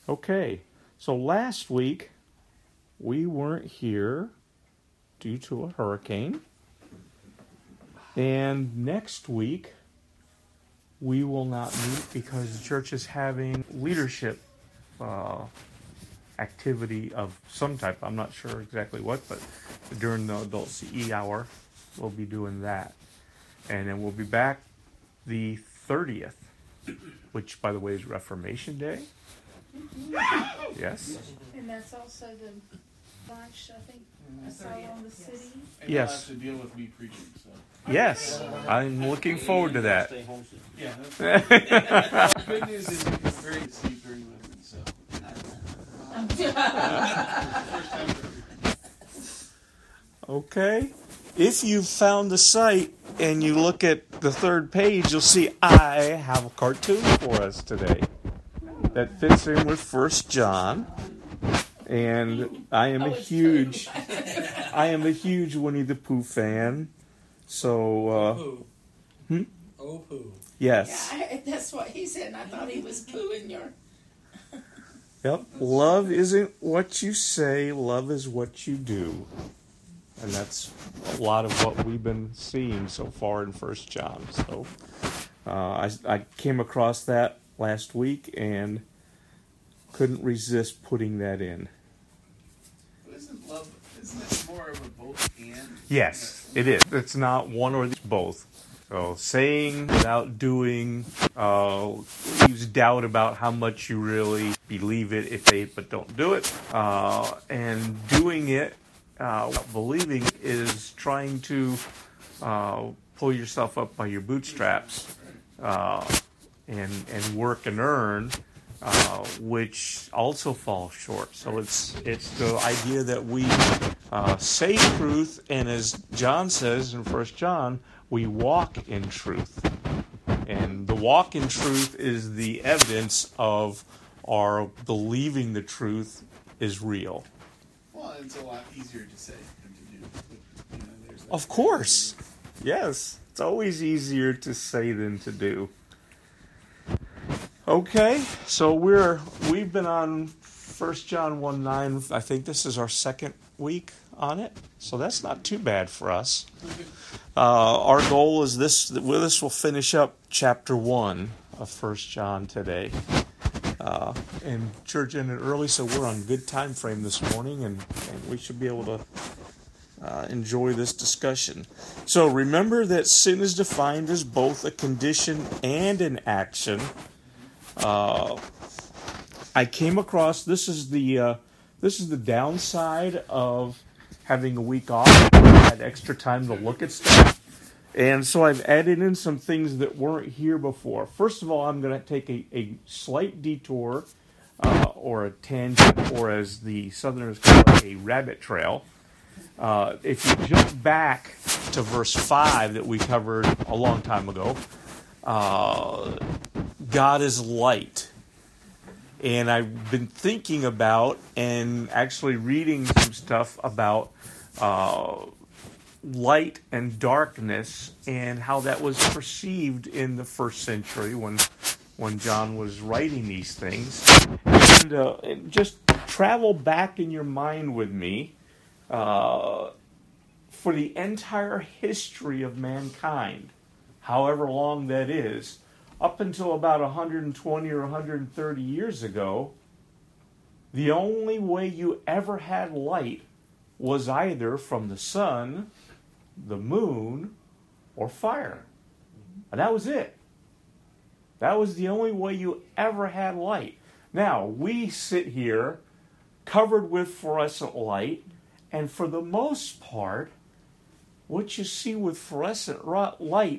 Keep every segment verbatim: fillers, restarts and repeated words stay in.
Okay, so last week we weren't here due to a hurricane. And next week we will not meet because the church is having leadership uh, activity of some type. I'm not sure exactly what, but during the adult C E hour, we'll be doing that. And then we'll be back the thirtieth, which, by the way, is Reformation Day. Mm-hmm. Yes. And that's also the launch, I think, asylum on the city. And yes. You'll have to deal with me preaching, so. Yes, I'm looking forward to that. Yeah. The good news is you can very see very living, so. Okay. If you've found the site and you look at the third page, you'll see I have a cartoon for us today that fits in with First John. And I am a huge, I am a huge Winnie the Pooh fan. So, uh, Pooh. Hmm? Oh, Pooh. Yes. Yeah, I, that's what he said, and I thought he was pooing your... Yep. Love isn't what you say, love is what you do. And that's a lot of what we've been seeing so far in First John. So uh, I, I came across that last week and couldn't resist putting that in. But isn't love, isn't it more of a both and? Yes, it is. It's not one or the, both. So saying without doing uh, leaves doubt about how much you really believe it if they but don't do it. Uh, and doing it uh, without believing is trying to uh, pull yourself up by your bootstraps uh, and and work and earn, uh, which also falls short. So it's it's the idea that we uh, say truth, and as John says in First John, we walk in truth. And the walk in truth is the evidence of our believing the truth is real. Well, it's a lot easier to say than to do. But, you know, there's that. Of course. Yes. It's always easier to say than to do. Okay, so we're we've been on First John one nine. I think this is our second week on it, so that's not too bad for us. Uh, our goal is this: well, this will finish up chapter one of First John today. Uh, and church ended early, so we're on good time frame this morning, and, and we should be able to uh, enjoy this discussion. So remember that sin is defined as both a condition and an action. Uh, I came across this is the uh, this is the downside of having a week off. I had extra time to look at stuff, and so I've added in some things that weren't here before. First of all, I'm going to take a, a slight detour, uh, or a tangent, or as the Southerners call it, a rabbit trail. Uh, if you jump back to verse five that we covered a long time ago, uh, God is light. And I've been thinking about and actually reading some stuff about uh, light and darkness and how that was perceived in the first century when when John was writing these things. And, uh, and just travel back in your mind with me uh, for the entire history of mankind, however long that is. Up until about one hundred twenty or one hundred thirty years ago, the only way you ever had light was either from the sun, the moon, or fire. And that was it. That was the only way you ever had light. Now, we sit here covered with fluorescent light, and for the most part, what you see with fluorescent light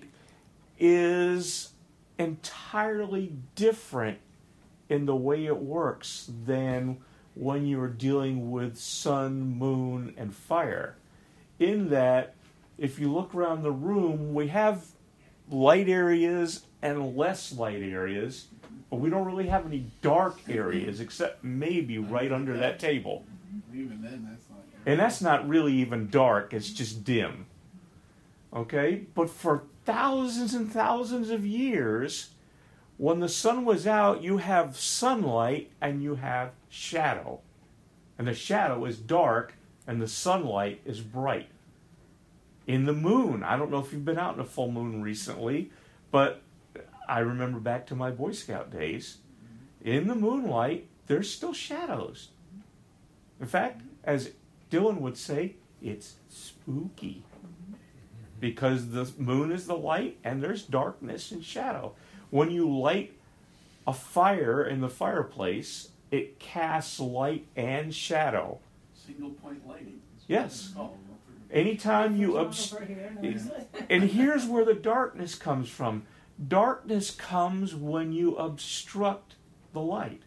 is entirely different in the way it works than when you're dealing with sun, moon, and fire. In that, if you look around the room, we have light areas and less light areas, but we don't really have any dark areas except maybe right under that table. Even then, that's not. And that's not really even dark, it's just dim. Okay? But for thousands and thousands of years, When the sun was out, you have sunlight and you have shadow. And the shadow is dark and the sunlight is bright. In the moon, I don't know if you've been out in a full moon recently, but I remember back to my Boy Scout days. In the moonlight, there's still shadows. In fact, as Dylan would say, it's spooky. Because the moon is the light and there's darkness and shadow. When you light a fire in the fireplace, it casts light and shadow. Single point lighting. Yes. Anytime you obs- and here's where the darkness comes from. Darkness comes when you obstruct the light.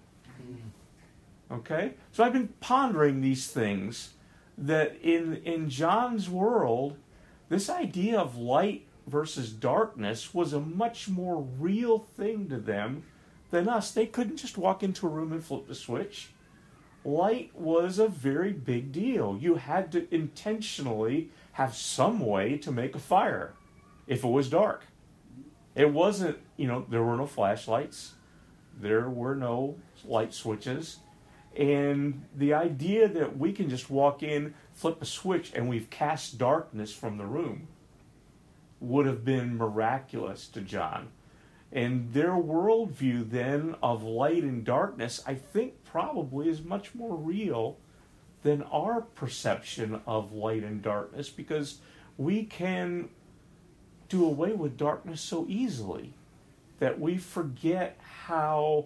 Okay? So I've been pondering these things, that in in John's world, this idea of light versus darkness was a much more real thing to them than us. They couldn't just walk into a room and flip the switch. Light was a very big deal. You had to intentionally have some way to make a fire if it was dark. It wasn't, you know, there were no flashlights. There were no light switches. And the idea that we can just walk in, flip a switch, and we've cast darkness from the room would have been miraculous to John. And their worldview then of light and darkness, I think, probably is much more real than our perception of light and darkness, because we can do away with darkness so easily that we forget how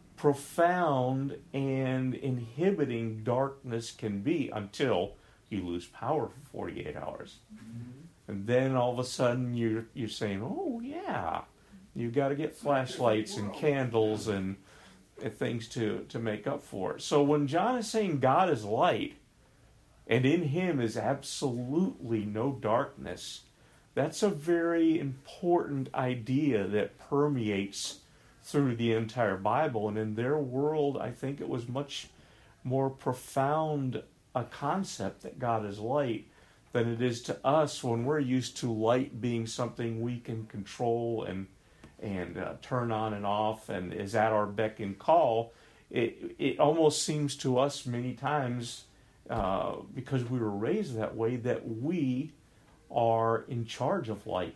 profound and inhibiting darkness can be until you lose power for forty-eight hours. Mm-hmm. And then all of a sudden you're, you're saying, oh yeah, you've got to get flashlights and candles and, and things to, to make up for it. So when John is saying God is light, and in him is absolutely no darkness, that's a very important idea that permeates through the entire Bible. And in their world, I think it was much more profound a concept that God is light than it is to us when we're used to light being something we can control and and uh, turn on and off and is at our beck and call. It, it almost seems to us many times, uh, because we were raised that way, that we are in charge of light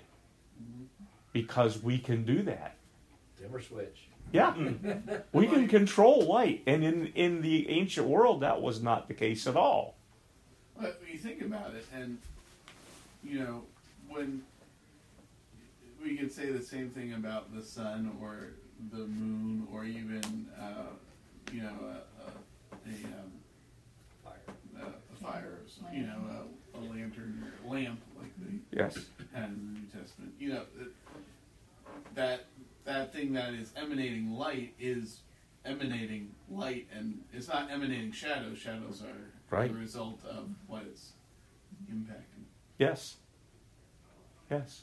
because we can do that. Dimmer switch. Yeah, we can control light, and in, in the ancient world that was not the case at all. But when you think about it, and you know, when we could say the same thing about the sun or the moon, or even uh, you know a, a, a, um, Fire. a, a fire, or some- you know a, a lantern or a lamp like they Yes. had in the New Testament. You know that that thing that is emanating light is emanating light, and it's not emanating shadows. Shadows are Right. the result of what it's impacting. Yes. Yes.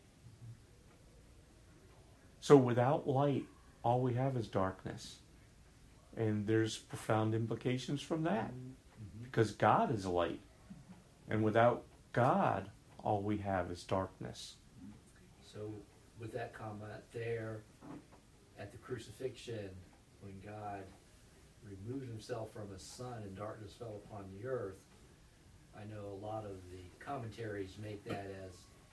So without light, all we have is darkness. And there's profound implications from that. Because God is light. And without God, all we have is darkness. So with that comment there, at the crucifixion, when God removed himself from his son and darkness fell upon the earth, I know a lot of the commentaries make that as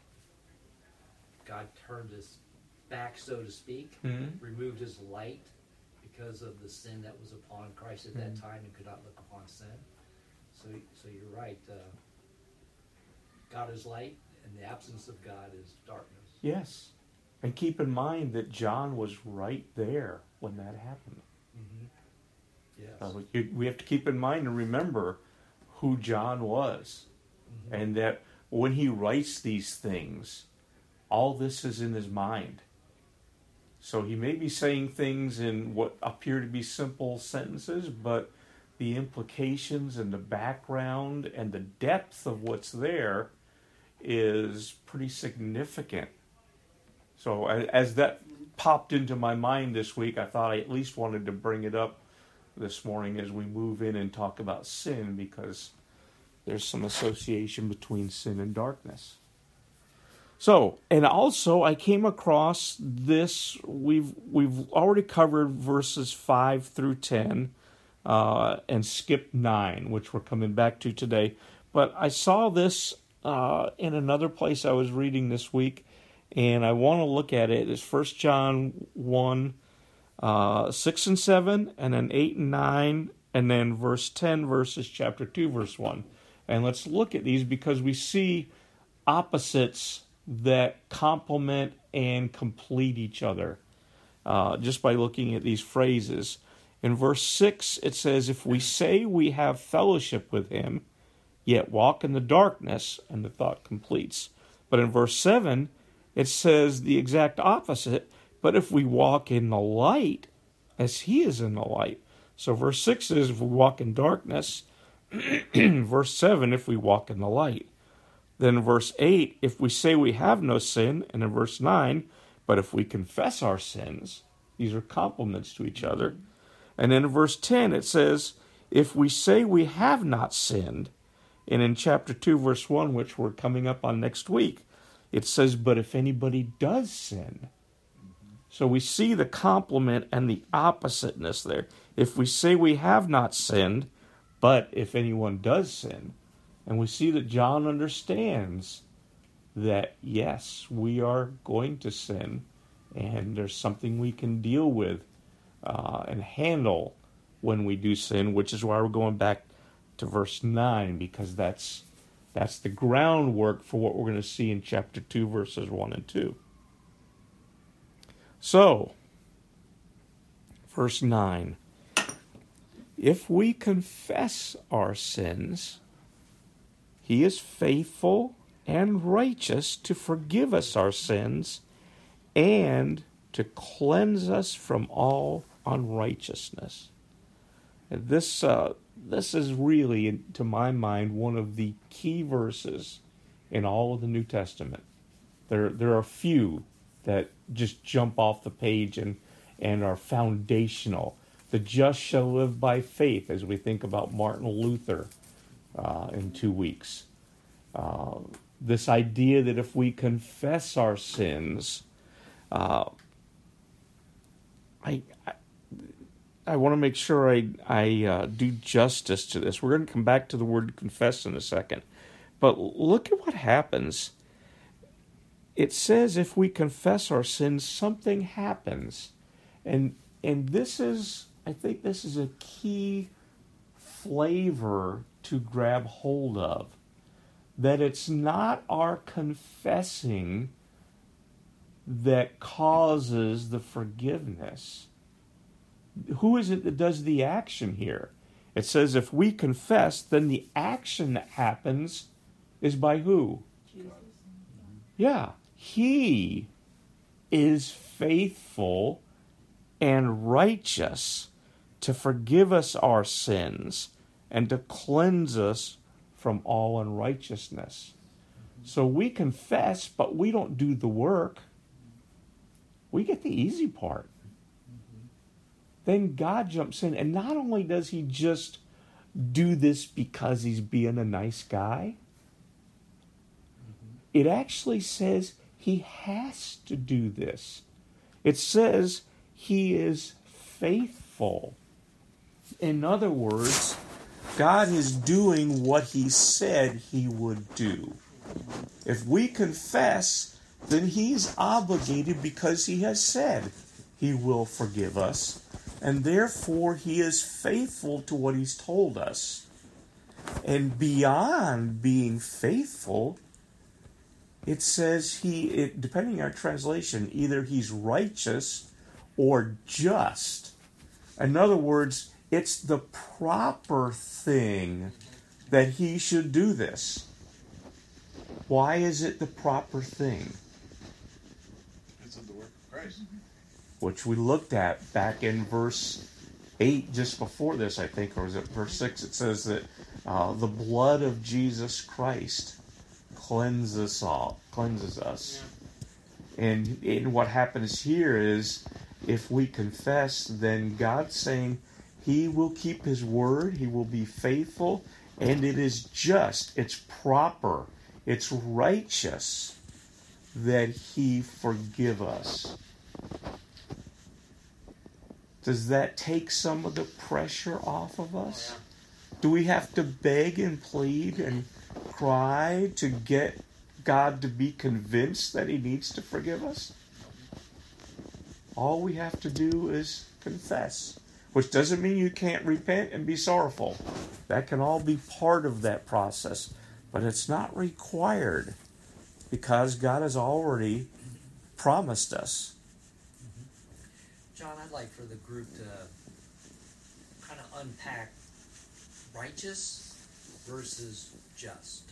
God turned his back, so to speak, Mm-hmm. removed his light because of the sin that was upon Christ at that Mhm. time and could not look upon sin. So, so you're right. Uh, God is light, and the absence of God is darkness. Yes. And keep in mind that John was right there when that happened. Mm-hmm. Yes. Uh, you, we have to keep in mind and remember who John was. Mm-hmm. And that when he writes these things, all this is in his mind. So he may be saying things in what appear to be simple sentences, but the implications and the background and the depth of what's there is pretty significant. So as that popped into my mind this week, I thought I at least wanted to bring it up this morning as we move in and talk about sin, because there's some association between sin and darkness. So, and also I came across this, we've we've already covered verses five through ten, uh, and skipped nine, which we're coming back to today. But I saw this uh, in another place I was reading this week, and I want to look at it. It's First John one, uh, six and seven, and then eight and nine, and then verse ten versus chapter two, verse one. And let's look at these because we see opposites that complement and complete each other uh, just by looking at these phrases. In verse six, it says, if we say we have fellowship with him, yet walk in the darkness, and the thought completes. But in verse seven, it says the exact opposite, but if we walk in the light, as he is in the light. So verse six says, if we walk in darkness, verse seven, if we walk in the light. Then in verse eight, if we say we have no sin, and in verse nine, but if we confess our sins, these are complements to each other. And then in verse ten, it says, if we say we have not sinned, and in chapter two, verse one, which we're coming up on next week, it says, but if anybody does sin. So we see the complement and the oppositeness there. If we say we have not sinned, but if anyone does sin. And we see that John understands that, yes, we are going to sin, and there's something we can deal with uh, and handle when we do sin, which is why we're going back to verse nine, because that's that's the groundwork for what we're going to see in chapter two, verses one and two. So, verse nine. If we confess our sins, he is faithful and righteous to forgive us our sins and to cleanse us from all unrighteousness. And this, uh, this is really, to my mind, one of the key verses in all of the New Testament. There, there are few that just jump off the page and, and are foundational. The just shall live by faith, as we think about Martin Luther uh, in two weeks. Uh, this idea that if we confess our sins, uh, I I, I want to make sure I, I uh, do justice to this. We're going to come back to the word confess in a second. But look at what happens. It says if we confess our sins, something happens. And and this is... I think this is a key flavor to grab hold of. That it's not our confessing that causes the forgiveness. Who is it that does the action here? It says if we confess, then the action that happens is by who? Jesus. Yeah. He is faithful and righteous to forgive us our sins and to cleanse us from all unrighteousness. So we confess, but we don't do the work. We get the easy part. Then God jumps in, and not only does he just do this because he's being a nice guy, it actually says he has to do this. It says he is faithful. In other words, God is doing what he said he would do. If we confess, then he's obligated because he has said he will forgive us, and therefore he is faithful to what he's told us. And beyond being faithful, it says he, it, depending on our translation, either he's righteous or just. In other words, it's the proper thing that he should do this. Why is it the proper thing? It's the work of Christ. Which we looked at back in verse eight, just before this, I think, or was it verse six? It says that uh, the blood of Jesus Christ cleanses all, cleanses us. Yeah. And, and what happens here is, if we confess, then God's saying he will keep his word, he will be faithful, and it is just, it's proper, it's righteous that he forgive us. Does that take some of the pressure off of us? Oh, yeah. Do we have to beg and plead and cry to get God to be convinced that he needs to forgive us? All we have to do is confess, which doesn't mean you can't repent and be sorrowful. That can all be part of that process, but it's not required because God has already promised us. John, I'd like for the group to kind of unpack righteous versus just.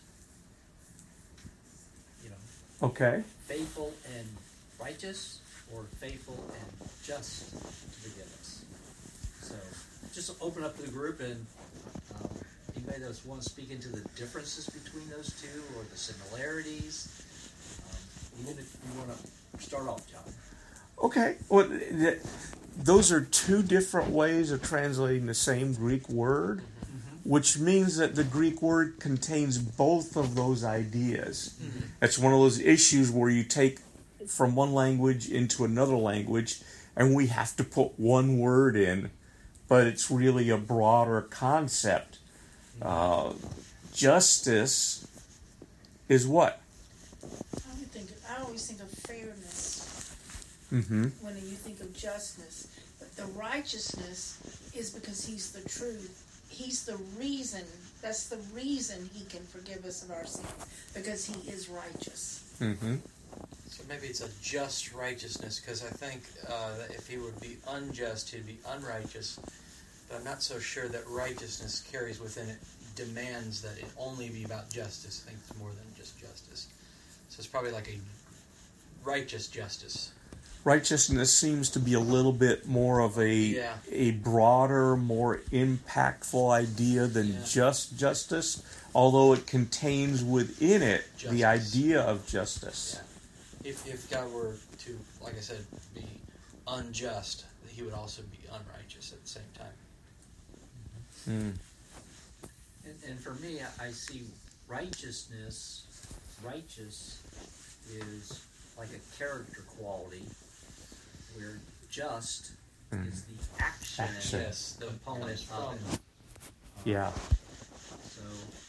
You know, Okay. faithful and righteous, or faithful and just to forgive us. So, just open up to the group, and um, anybody that's want to speak into the differences between those two or the similarities. Um, even if you want to start off, John. Okay. Well, th- those are two different ways of translating the same Greek word, mm-hmm. which means that the Greek word contains both of those ideas. Mm-hmm. It's one of those issues where you take from one language into another language, and we have to put one word in, but it's really a broader concept. Uh, justice is what? I would think, I always think of fairness Mm-hmm. when you think of justness. But the righteousness is because he's the truth. He's the reason, that's the reason he can forgive us of our sins, because he is righteous. Mm-hmm. So maybe it's a just righteousness, because I think uh, that if he would be unjust, he'd be unrighteous. But I'm not so sure that righteousness carries within it demands that it only be about justice. I think it's more than just justice. So it's probably like a righteous justice. Righteousness seems to be a little bit more of a Yeah. a broader, more impactful idea than Yeah. just justice, although it contains within it Justice. the idea of justice. Yeah. If, if God were to, like I said, be unjust, he would also be unrighteous at the same time. Mm. And, and for me, I, I see righteousness, righteous is like a character quality, where just Mm. is the action, Action. Yes, the component comes of from. it. Yeah. So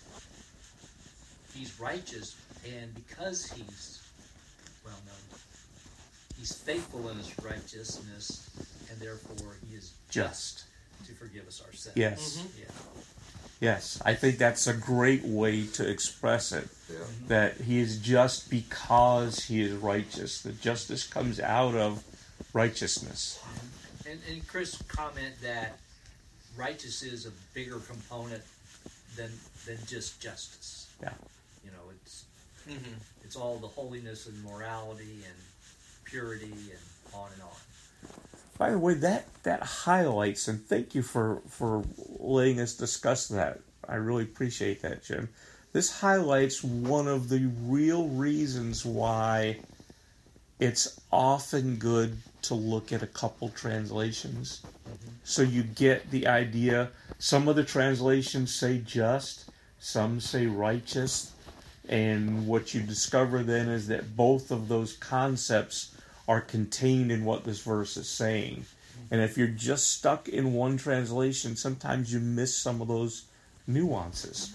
he's righteous, and because he's, well, no, he's faithful in his righteousness, and therefore he is just, Just. to forgive us our sins. Yes. Mhm. Yeah. Yes. I think that's a great way to express it. Yeah. That he is just because he is righteous. That justice comes out of righteousness. And, and Chris comment that righteous is a bigger component than than just justice. Yeah. You know, it's Mm-hmm. it's all the holiness and morality and purity and on and on. By the way, that, that highlights, and thank you for, for letting us discuss that. I really appreciate that, Jim. This highlights one of the real reasons why it's often good to look at a couple translations. Mm-hmm. So you get the idea. Some of the translations say just, some say righteous, and what you discover then is that both of those concepts are contained in what this verse is saying. And if you're just stuck in one translation, sometimes you miss some of those nuances.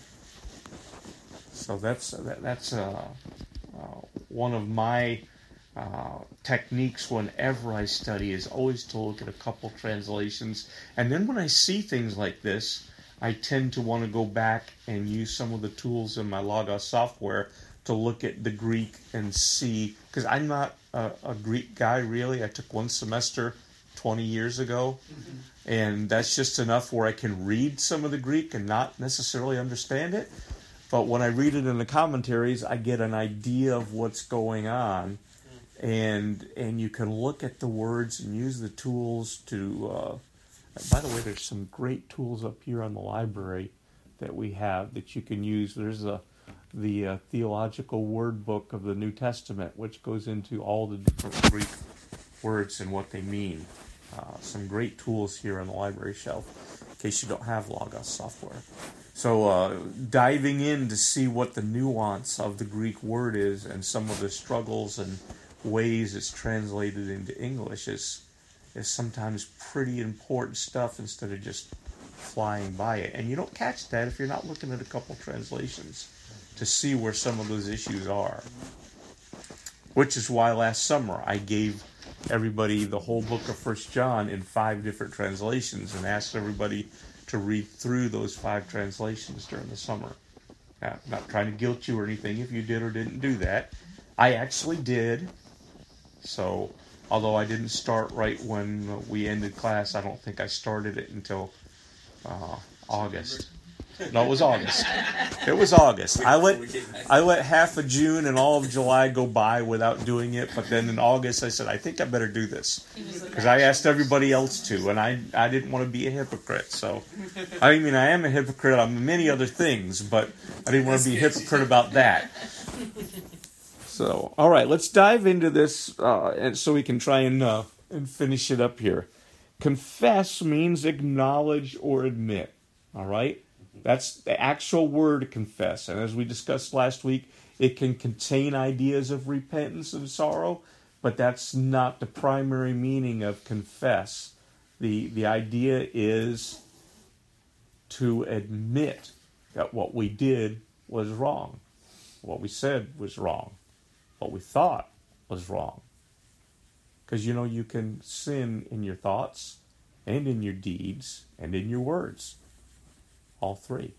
So that's that, that's uh, uh, one of my uh, techniques whenever I study, is always to look at a couple translations. And then when I see things like this, I tend to want to go back and use some of the tools in my Logos software to look at the Greek and see, because I'm not a, a Greek guy really. I took one semester twenty years ago, mm-hmm. and that's just enough where I can read some of the Greek and not necessarily understand it. But when I read it in the commentaries, I get an idea of what's going on, mm-hmm. and and you can look at the words and use the tools to. Uh, by the way, there's some great tools up here on the library that we have that you can use. There's a the uh, theological word book of the New Testament, which goes into all the different Greek words and what they mean. Uh, some great tools here on the library shelf, in case you don't have Logos software. So uh, diving in to see what the nuance of the Greek word is and some of the struggles and ways it's translated into English is is sometimes pretty important stuff instead of just flying by it. And you don't catch that if you're not looking at a couple translations to see where some of those issues are. Which is why last summer I gave everybody the whole book of First John in five different translations and asked everybody to read through those five translations during the summer. Now, I'm not trying to guilt you or anything if you did or didn't do that. I actually did. So, although I didn't start right when we ended class, I don't think I started it until uh, August. No, it was August. It was August. I let I let half of June and all of July go by without doing it, but then in August I said, I think I better do this. Because I asked everybody else to, and I, I didn't want to be a hypocrite. So, I mean, I am a hypocrite on many other things, but I didn't want to be a hypocrite about that. So, all right, let's dive into this uh, and so we can try and, uh, and finish it up here. Confess means acknowledge or admit, all right? That's the actual word confess. And as we discussed last week, it can contain ideas of repentance and sorrow, but that's not the primary meaning of confess. The, the idea is to admit that what we did was wrong. What we said was wrong. What we thought was wrong. Because, you know, you can sin in your thoughts and in your deeds and in your words. All three.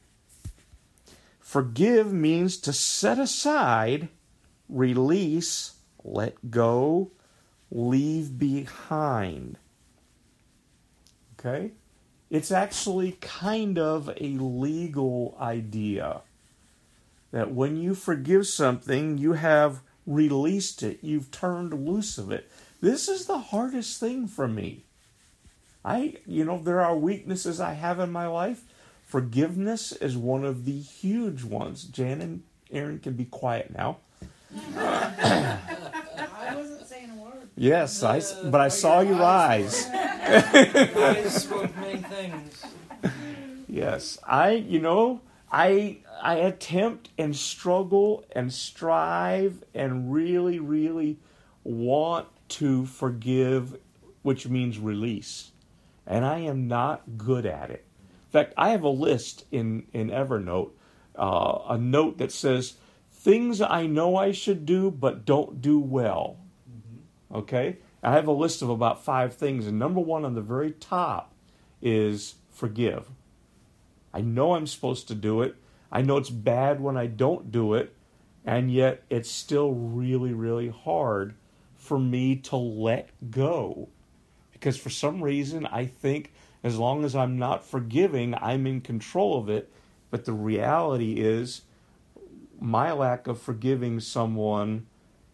Forgive means to set aside, release, let go, leave behind. Okay? It's actually kind of a legal idea that when you forgive something, you have released it. You've turned loose of it. This is the hardest thing for me. I, you know, there are weaknesses I have in my life. Forgiveness is one of the huge ones. Jan and Aaron can be quiet now. I wasn't saying a word. Yes, I, but I saw your eyes. Eyes spoke many things. Yes, I, you know, I I attempt and struggle and strive and really, really want to forgive, which means release. And I am not good at it. In fact, I have a list in, in Evernote, uh, a note that says, things I know I should do but don't do well. Mm-hmm. Okay? I have a list of about five things, and number one on the very top is forgive. I know I'm supposed to do it. I know it's bad when I don't do it, and yet it's still really, really hard for me to let go. Because for some reason, I think as long as I'm not forgiving, I'm in control of it. But the reality is, my lack of forgiving someone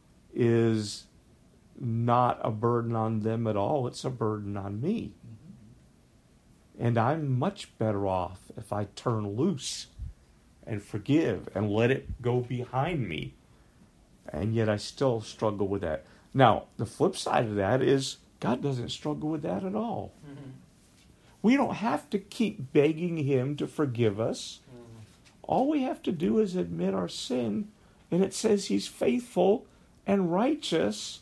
is not a burden on them at all. It's a burden on me. Mm-hmm. And I'm much better off if I turn loose and forgive and let it go behind me. And yet I still struggle with that. Now, the flip side of that is God doesn't struggle with that at all. Mm-hmm. We don't have to keep begging Him to forgive us. Mm-hmm. All we have to do is admit our sin, and it says He's faithful and righteous,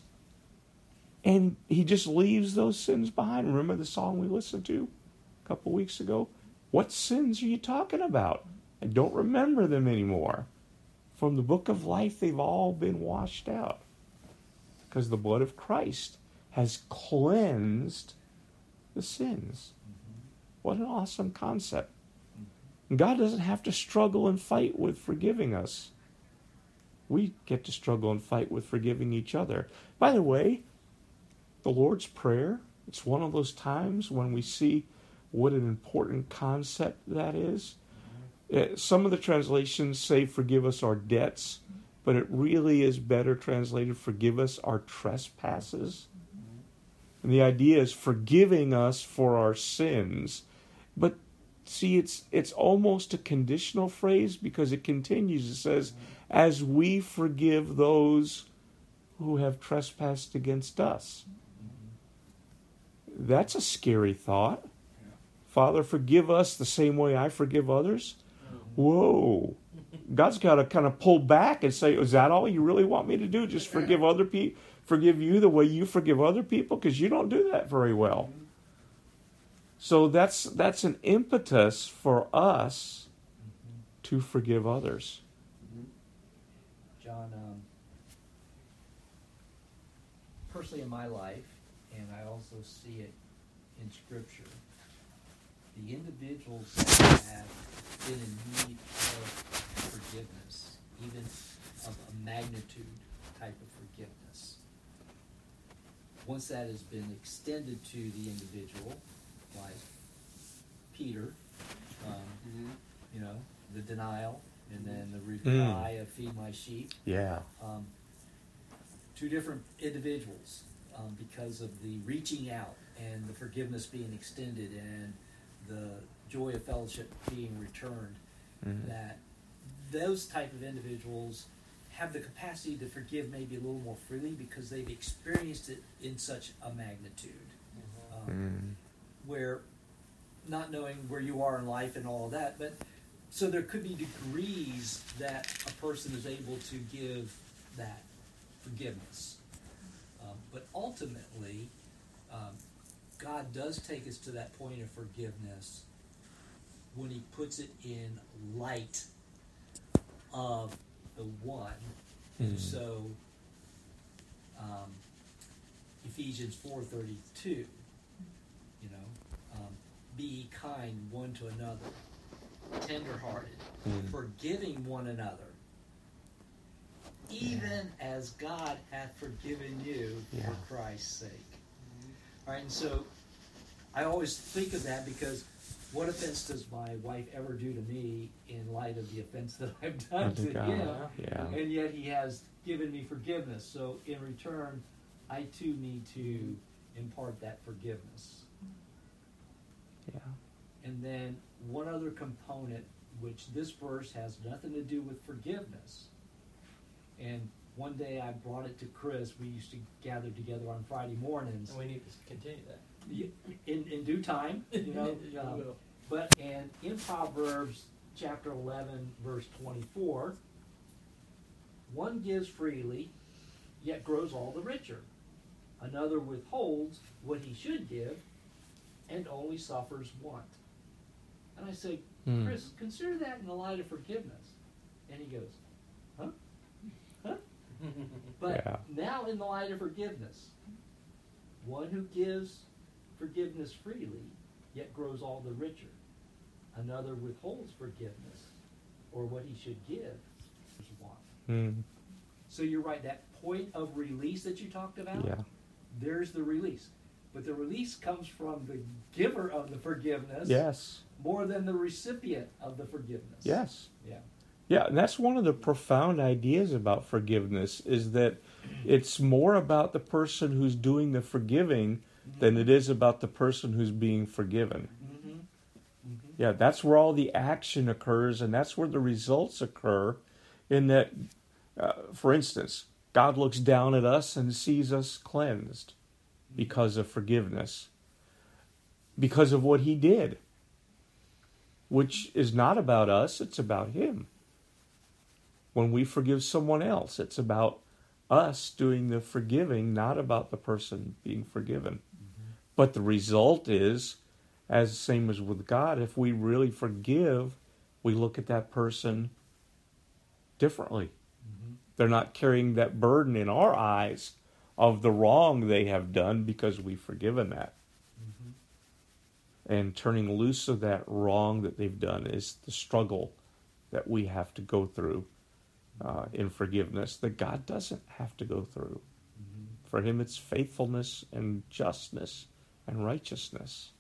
and He just leaves those sins behind. Remember the song we listened to a couple weeks ago? What sins are you talking about? I don't remember them anymore. From the book of life, they've all been washed out. Because the blood of Christ has cleansed the sins. Mm-hmm. What an awesome concept. Mm-hmm. God doesn't have to struggle and fight with forgiving us. We get to struggle and fight with forgiving each other. By the way, the Lord's Prayer, it's one of those times when we see what an important concept that is. Mm-hmm. Some of the translations say forgive us our debts, but it really is better translated forgive us our trespasses. And the idea is forgiving us for our sins. But see, it's it's almost a conditional phrase because it continues. It says, as we forgive those who have trespassed against us. That's a scary thought. Father, forgive us the same way I forgive others. Whoa. God's got to kind of pull back and say, is that all you really want me to do? Just forgive other people, forgive you the way you forgive other people? Because you don't do that very well. So that's that's an impetus for us to forgive others. John, um, personally in my life, and I also see it in Scripture, the individuals that have been in need of forgiveness, even of a magnitude type of forgiveness, once that has been extended to the individual, like Peter, um, mm-hmm. you know, the denial, and then the reply mm. of feed my sheep. Yeah. Um, two different individuals, um, because of the reaching out and the forgiveness being extended and the joy of fellowship being returned, mm. that those type of individuals have the capacity to forgive maybe a little more freely because they've experienced it in such a magnitude. Mm-hmm. Um, mm. Where, not knowing where you are in life and all of that, but so there could be degrees that a person is able to give that forgiveness. Um, but ultimately, um, God does take us to that point of forgiveness when he puts it in light of the one. Mm. And so, um, Ephesians four thirty-two, you know, um, be ye kind one to another, tenderhearted, mm. forgiving one another, even yeah. as God hath forgiven you yeah. for Christ's sake. Mm-hmm. All right, and so I always think of that because what offense does my wife ever do to me in light of the offense that I've done to God. him? Yeah. And yet he has given me forgiveness. So in return, I too need to impart that forgiveness. Yeah. And then one other component, which this verse has nothing to do with forgiveness. And one day I brought it to Chris. We used to gather together on Friday mornings. And we need to continue that. In, in due time, you know. um, but and in Proverbs chapter eleven, verse twenty-four, one gives freely, yet grows all the richer. Another withholds what he should give, and only suffers want. And I say, mm. Chris, consider that in the light of forgiveness. And he goes, huh? Huh? But yeah. now in the light of forgiveness, one who gives forgiveness freely, yet grows all the richer. Another withholds forgiveness, or what he should give, is want. Mm. So you're right, that point of release that you talked about, yeah. there's the release. But the release comes from the giver of the forgiveness yes. more than the recipient of the forgiveness. Yes. Yeah. Yeah, and that's one of the profound ideas about forgiveness is that it's more about the person who's doing the forgiving mm-hmm. than it is about the person who's being forgiven. Mm-hmm. Mm-hmm. Yeah, that's where all the action occurs, and that's where the results occur. In that, uh, for instance, God looks down at us and sees us cleansed because of forgiveness, because of what he did, which is not about us, it's about him. When we forgive someone else, it's about us doing the forgiving, not about the person being forgiven. Mm-hmm. But the result is, as same as with God, if we really forgive, we look at that person differently. Mm-hmm. They're not carrying that burden in our eyes of the wrong they have done because we've forgiven that. Mm-hmm. And turning loose of that wrong that they've done is the struggle that we have to go through uh, in forgiveness that God doesn't have to go through. Mm-hmm. For him, it's faithfulness and justness and righteousness.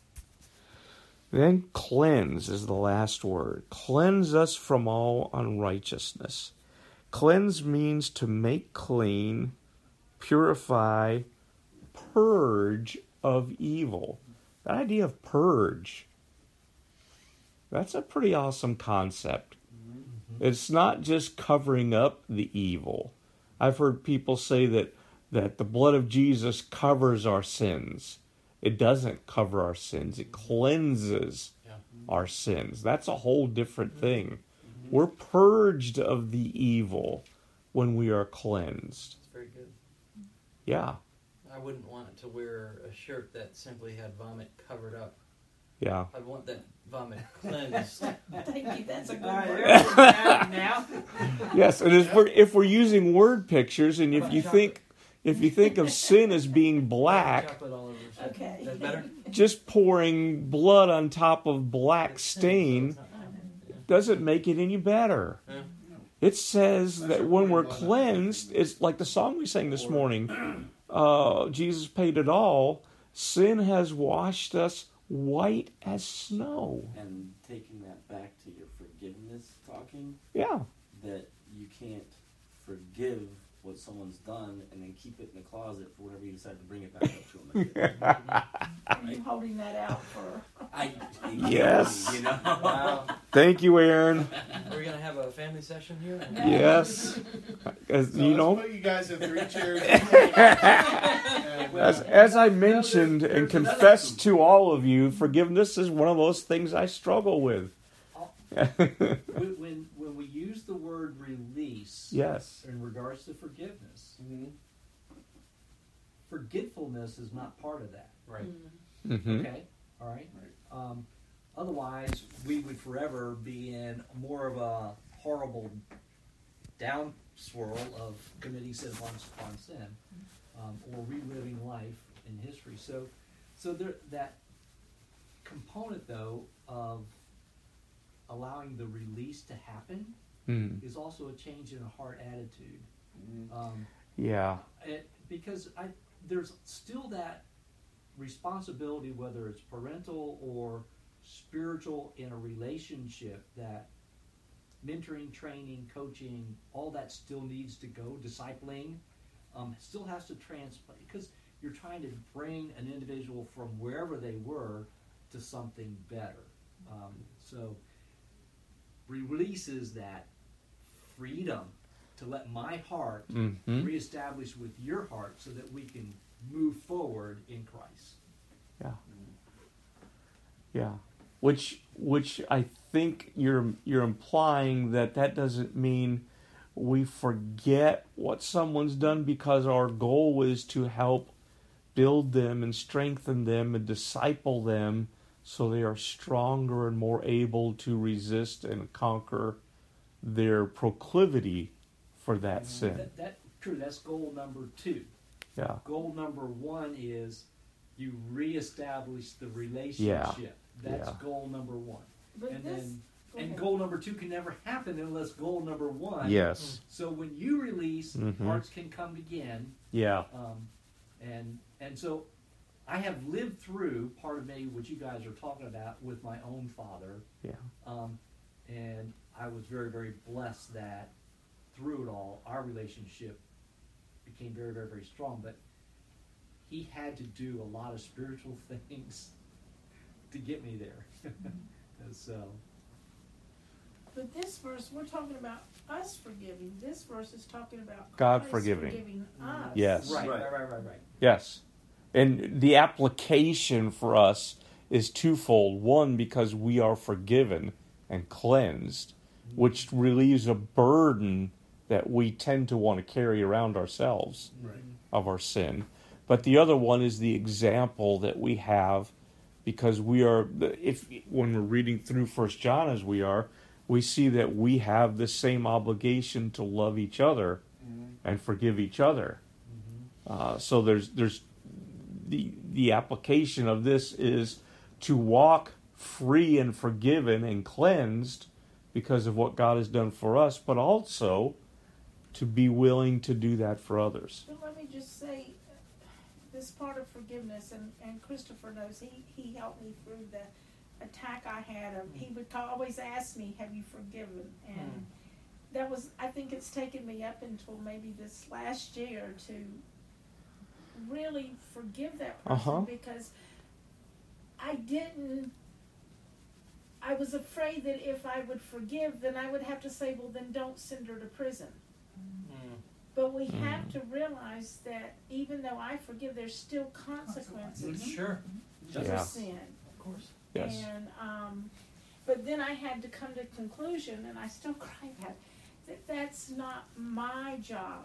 Then cleanse is the last word. Cleanse us from all unrighteousness. Cleanse means to make clean, purify, purge of evil. That idea of purge, that's a pretty awesome concept. Mm-hmm. It's not just covering up the evil. I've heard people say that, that the blood of Jesus covers our sins. It doesn't cover our sins. It cleanses Yeah. our sins. That's a whole different thing. We're purged of the evil when we are cleansed. It's very good. Yeah, I wouldn't want to wear a shirt that simply had vomit covered up. yeah. I'd want that vomit cleansed. Thank you. That's a good All right, word. there's that now. Yes, and if we're, if we're using word pictures, and if you think if you think of sin as being black, Chocolate all over. yourself. Okay. That's better. just pouring blood on top of black stain doesn't make it any better. Yeah. It says that when we're cleansed, it's like the song we sang this morning, uh, Jesus paid it all. Sin has washed us white as snow. And taking that back to your forgiveness talking, Yeah. that you can't forgive what someone's done and then keep it in the closet for whenever you decide to bring it back up to them. Are you holding that out for? I, Yes. You know? Wow. Thank you, Aaron. Are we gonna have a family session here? Yes. As So you let's know, put you guys in three chairs. and, uh, as, as I mentioned and confessed to all of you, forgiveness is one of those things I struggle with. when, when when we use the word release Yes. in regards to forgiveness, mhm. forgetfulness is not part of that. Right. Mm-hmm. Okay, all right. Right. Um, otherwise, we would forever be in more of a horrible down swirl of committing sin upon, upon sin, um, or reliving life in history. So, so there, that component though of allowing the release to happen Mm. is also a change in a heart attitude. Mhm. Um, Yeah. it, because I there's still that responsibility, whether it's parental or spiritual, in a relationship, that mentoring, training, coaching, all that still needs to go. Discipling um, still has to translate, because you're trying to bring an individual from wherever they were to something better. Um, so releases that freedom to let my heart Mm-hmm. reestablish with your heart, so that we can move forward in Christ. Yeah. Which which I think you're you're implying that that doesn't mean we forget what someone's done, because our goal is to help build them and strengthen them and disciple them so they are stronger and more able to resist and conquer their proclivity for that sin. That, that true. That's goal number two. Yeah. Goal number one is you reestablish the relationship. That's Yeah. goal number one. But And this, then go and ahead. goal number two can never happen unless goal number one. Yes. So when you release, Mhm. hearts can come again. Yeah. Um, and and so I have lived through part of maybe what you guys are talking about with my own father. Yeah. Um, and I was very, very blessed that through it all, our relationship became very, very, very strong. But he had to do a lot of spiritual things to get me there. And so, But this verse, we're talking about us forgiving. This verse is talking about God Christ forgiving. forgiving us. Yes. right, Right. right, right, right, right. Yes. And the application for us is twofold. One, because we are forgiven and cleansed, which relieves a burden that we tend to want to carry around ourselves Right. of our sin. But the other one is the example that we have, because we are, if when we're reading through First John as we are, we see that we have the same obligation to love each other Mhm. and forgive each other. Uh, so there's there's the the application of this is to walk free and forgiven and cleansed because of what God has done for us, but also to be willing to do that for others. But let me just say, this part of forgiveness, and, and Christopher knows, he, he helped me through the attack I had. Of, he would call, always ask me, have you forgiven? And that was, I think it's taken me up until maybe this last year to really forgive that person, Uh-huh. because I didn't, I was afraid that if I would forgive, then I would have to say, well, then don't send her to prison. Mm. But we have to realize that even though I forgive, there's still consequences Sure. for Yeah. sin. Of course. Yes. And um, but then I had to come to the conclusion, and I still cry about it, that that's not my job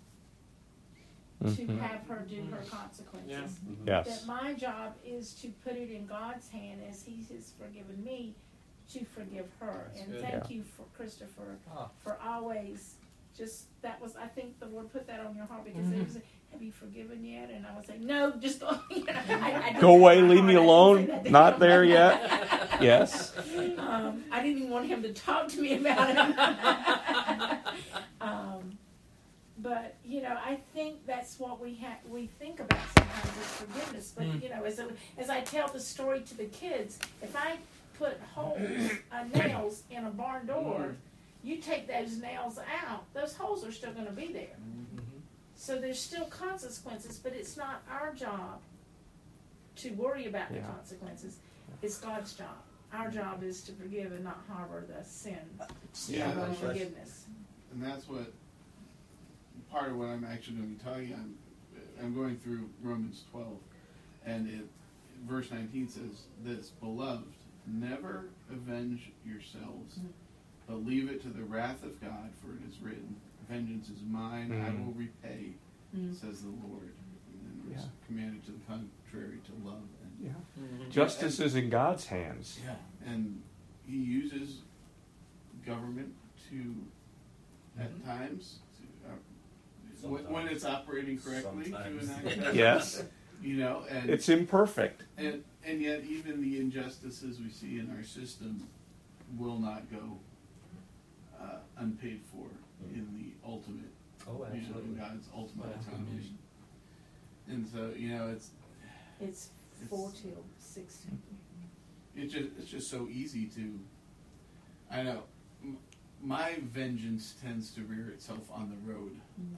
to Mhm. have her do her consequences. Yeah. Mhm. That Yes. my job is to put it in God's hand as He has forgiven me to forgive her. That's and good. thank Yeah. you for Christopher Oh, for always just that was I think the Lord put that on your heart because Mhm. it was have you forgiven yet? And I would say no, just go. You know, I, I did Go that away, in my leave me heart. I didn't alone. say that to Not him. there yet. Yes. Um, I didn't even want him to talk to me about it. um, but you know, I think that's what we have. We think about sometimes is forgiveness. But Mm. you know, as as I tell the story to the kids, if I put holes, uh, nails in a barn door, you take those nails out, those holes are still going to be there. mhm. So there's still consequences, but it's not our job to worry about Yeah. the consequences. It's God's job. Our job is to forgive and not harbor the sin Yeah, of that's right. unforgiveness. And that's what part of what I'm actually going to be talking. I'm I'm going through Romans twelve, and it verse nineteen says this: "Beloved, never avenge yourselves, but leave it to the wrath of God, for it is written, Vengeance is mine; I Mhm. will repay," Mm. says the Lord. And then we're Yeah. commanded to the contrary to love and Yeah. Mhm. Justice is in God's hands. yeah, and He uses government to, at Mhm. times, to, uh, when, when Sometimes. it's operating correctly, Sometimes. to enact justice. Yes. You know, and It's imperfect. and and yet even the injustices we see in our system will not go uh, unpaid for in the ultimate, Oh, you know, in absolutely. God's ultimate Yeah. economy. And so, you know, it's It's four till six. it's just it's just so easy to. I know. m- My vengeance tends to rear itself on the road.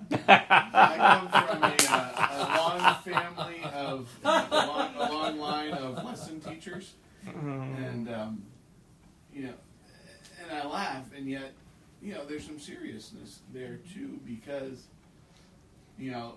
I come from a, uh, a long family of a long, a long line of lesson teachers, and um, you know, and I laugh, and yet, you know, there's some seriousness there too, because, you know,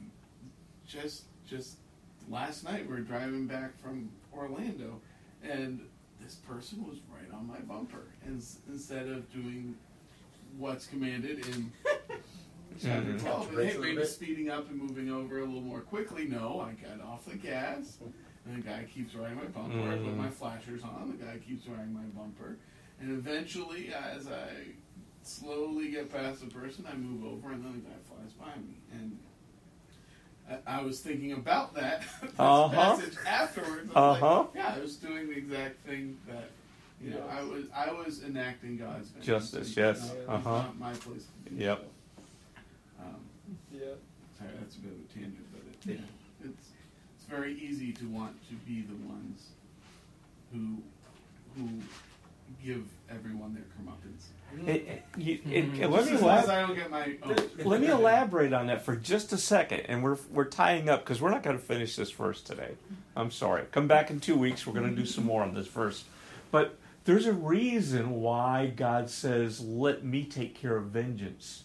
just just last night we were driving back from Orlando, and this person was right on my bumper, and s- instead of doing what's commanded in chapter Mhm. twelve, and Race hey, a little maybe bit. speeding up and moving over a little more quickly. No, I got off the gas, and the guy keeps riding my bumper. I put Mhm. my flashers on, the guy keeps riding my bumper, and eventually, as I slowly get past the person, I move over, and then the guy flies by me, and I, I was thinking about that this Uh-huh. passage afterwards. I was like, Uh-huh. yeah, I was doing the exact thing that, you know, I was I was enacting God's vengeance. Justice, and, yes. you know, it's Uh-huh. not my place to do Yep. so. Um, Yeah. sorry, that's a bit of a tangent, but it, yeah, it's it's very easy to want to be the ones who who give everyone their comeuppance. It- it- you- it- Mhm. let me As long as elab- I don't get my own. let me elaborate on that for just a second, and we're we're tying up because we're not going to finish this verse today. I'm sorry. Come back in two weeks. We're going to do some more on this verse, but there's a reason why God says, "Let me take care of vengeance,"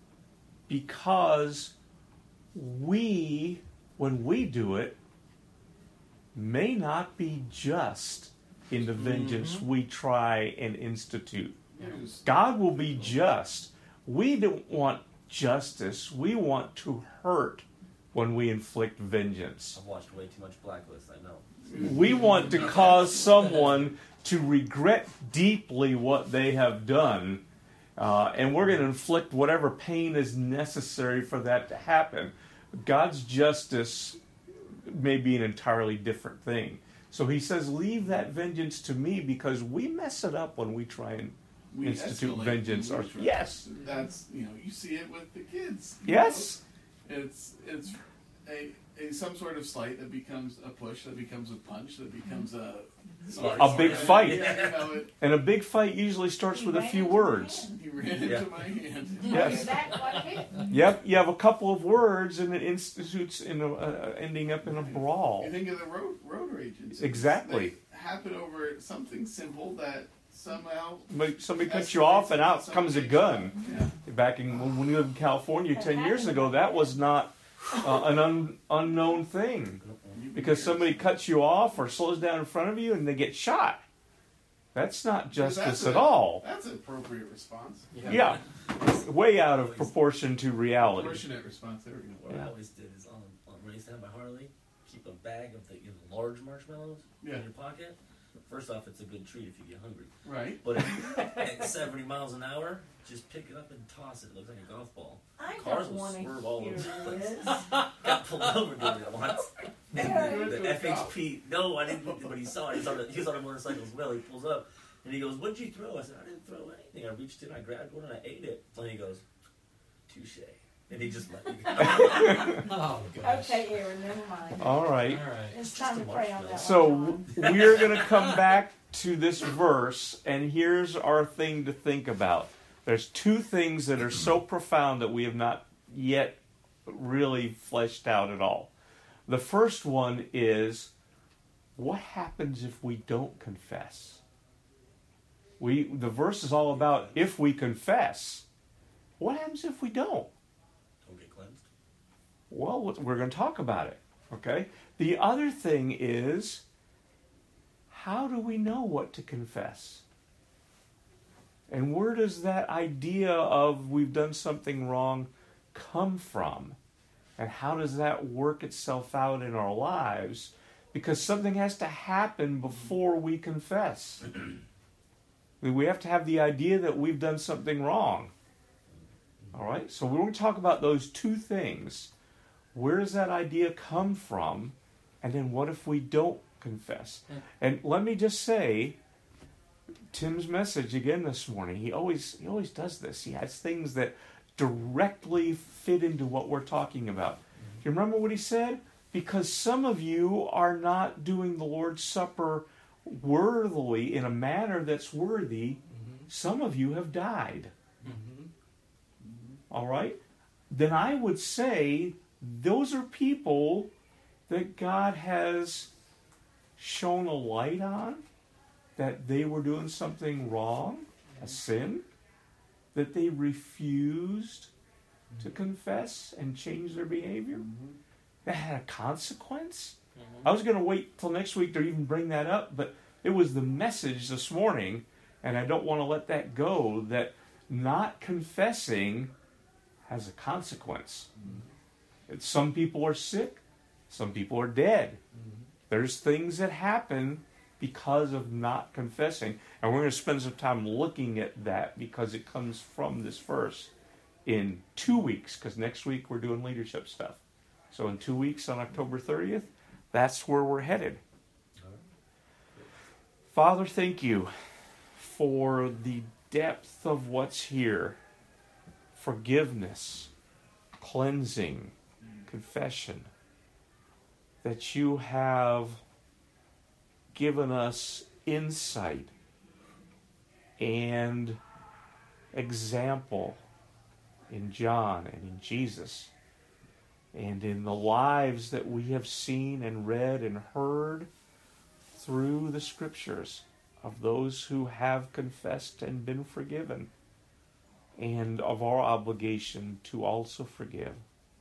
because we, when we do it, may not be just in the vengeance we try and institute. Yes. God will be just. We don't want justice. We want to hurt when we inflict vengeance. I've watched way too much Blacklist, I know. We want to cause someone to regret deeply what they have done, uh, and we're going to inflict whatever pain is necessary for that to happen. God's justice may be an entirely different thing. So he says, leave that vengeance to me, because we mess it up when we try and We institute escalate vengeance. when Or, we try- yes. That's, you know, you see it with the kids. you Yes. know? It's it's a, a some sort of slight that becomes a push, that becomes a punch, that becomes a A big fight. Yeah, you know, it, And a big fight usually starts He with a ran few into my words. hand. he ran Yeah. into my hand. Yes. That what hit? Yep, you have a couple of words and it institutes in a, uh, ending up in a brawl. You think of the road road rage incidents. Exactly. They happen over something simple that somehow. Somebody, somebody cuts you off, and out comes a gun. Yeah. Back in when we lived in California ten years ago, that was not uh, an un, unknown thing, because somebody cuts you off or slows down in front of you, and they get shot. That's not justice That's at a- all. That's an appropriate response. Yeah, way out of proportion to reality. Proportionate response. There we go. What I always did is on, on when I used to have my Harley, keep a bag of the you know, large marshmallows Yeah. in your pocket. First off, it's a good treat if you get hungry. Right. But if, at seventy miles an hour, just pick it up and toss it. It looks like a golf ball. I Cars don't will want swerve to all hear over the place. this. Got pulled over doing it once. Yeah. And the F H P, no, I didn't. But he saw it. He was, on a, he was on a motorcycle as well. He pulls up and he goes, "What'd you throw?" I said, "I didn't throw anything. I reached in, I grabbed one, and I ate it." And he goes, "Touche." And he just let me go. Oh gosh. Okay, Aaron, never mind. All right. All right. It's time to pray on that So one. John. we're going to come back to this verse, and here's our thing to think about. There's two things that are so profound that we have not yet really fleshed out at all. The first one is, what happens if we don't confess? We the verse is all about if we confess. What happens if we don't? Don't get cleansed. Well, we're going to talk about it, okay? The other thing is, how do we know what to confess? And where does that idea of we've done something wrong come from? And how does that work itself out in our lives? Because something has to happen before we confess. I mean, we have to have the idea that we've done something wrong. All right, so we're going to talk about those two things. Where does that idea come from? And then what if we don't confess? And let me just say, Tim's message again this morning, he always he always does this. He has things that directly fit into what we're talking about. Do you remember what he said? Because some of you are not doing the Lord's Supper worthily, in a manner that's worthy. Some of you have died. All right? Then I would say those are people that God has shone a light on, that they were doing something wrong, a sin, that they refused to confess and change their behavior. That had a consequence. I was going to wait till next week to even bring that up, but it was the message this morning, and I don't want to let that go, that not confessing has a consequence. Mm-hmm. Some people are sick. Some people are dead. Mm-hmm. There's things that happen because of not confessing. And we're going to spend some time looking at that because it comes from this verse in two weeks, because next week we're doing leadership stuff. So in two weeks on October thirtieth, that's where we're headed. Father, thank you for the depth of what's here. Forgiveness, cleansing, confession, that you have given us insight and example in John and in Jesus and in the lives that we have seen and read and heard through the scriptures of those who have confessed and been forgiven, and of our obligation to also forgive.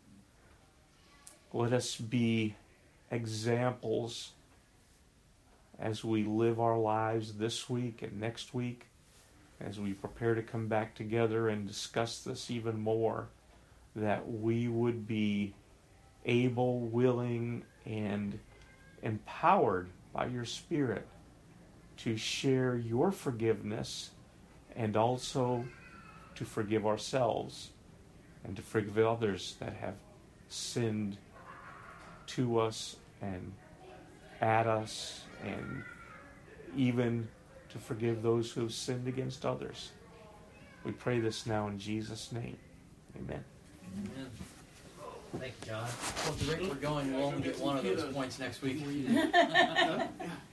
Let us be examples as we live our lives this week and next week, as we prepare to come back together and discuss this even more, that we would be able, willing, and empowered by your Spirit to share your forgiveness and also to forgive ourselves and to forgive others that have sinned to us and at us, and even to forgive those who have sinned against others. We pray this now in Jesus' name. Amen. Amen. Thank you, John. Well, at the rate we're going, we'll only get one of those points next week. Yeah.